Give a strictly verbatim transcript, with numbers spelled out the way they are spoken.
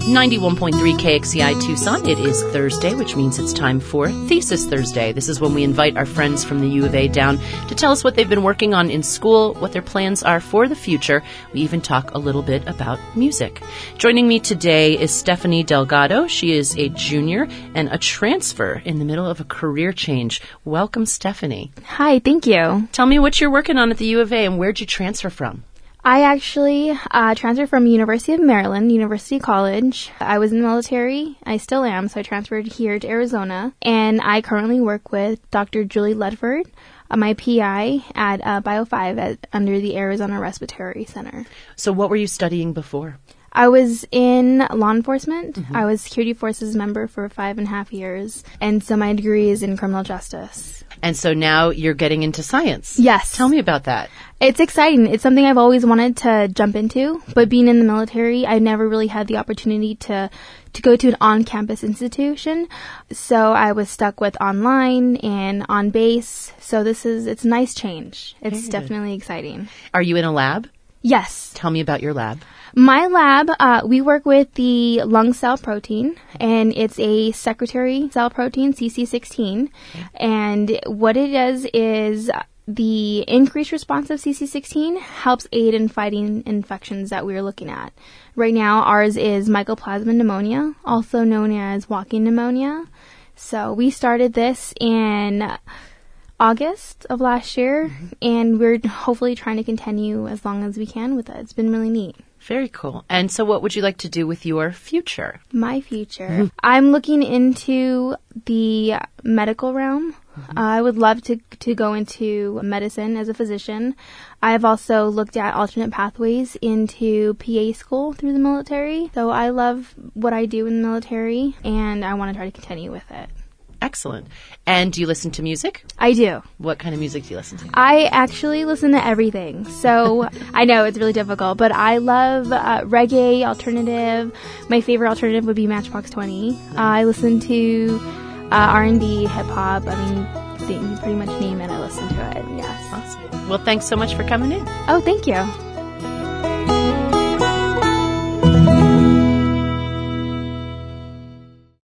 ninety-one point three K X C I Tucson. It is Thursday, which means it's time for Thesis Thursday. This is when we invite our friends from the U of A down to tell us what they've been working on in school, what their plans are for the future. We even talk a little bit about music. Joining me today is Stephanie Delgado. She is a junior and a transfer in the middle of a career change. Welcome, Stephanie. Hi, thank you. Tell me what you're working on at the U of A and where'd you transfer from? I actually uh, transferred from University of Maryland, University College. I was in the military. I still am, so I transferred here to Arizona. And I currently work with Doctor Julie Ledford, uh, my P I at uh, Bio five at, under the Arizona Respiratory Center. So what were you studying before? I was in law enforcement. Mm-hmm. I was security forces member for five and a half years. And so my degree is in criminal justice. And so now you're getting into science. Yes. Tell me about that. It's exciting. It's something I've always wanted to jump into, but being in the military, I never really had the opportunity to to go to an on-campus institution. So I was stuck with online and on base. So this is, it's a nice change. It's Good. Definitely exciting. Are you in a lab? Yes. Tell me about your lab. My lab, uh, we work with the lung cell protein, and it's a secretory cell protein, C C sixteen. Okay. And what it does is the increased response of C C sixteen helps aid in fighting infections that we're looking at. Right now, ours is mycoplasma pneumonia, also known as walking pneumonia. So we started this in August of last year, mm-hmm. and we're hopefully trying to continue as long as we can with it. It's been really neat. Very cool. And so what would you like to do with your future? My future? Mm-hmm. I'm looking into the medical realm. Mm-hmm. Uh, I would love to to go into medicine as a physician. I've also looked at alternate pathways into P A school through the military. So I love what I do in the military, and I want to try to continue with it. Excellent. And do you listen to music? I do. What kind of music do you listen to? I actually listen to everything. So I know it's really difficult, but I love uh, reggae, alternative. My favorite alternative would be Matchbox twenty. Uh, I listen to uh, R and B, hip hop. I mean, you pretty much name it, I listen to it. Yes. Awesome. Well, thanks so much for coming in. Oh, thank you.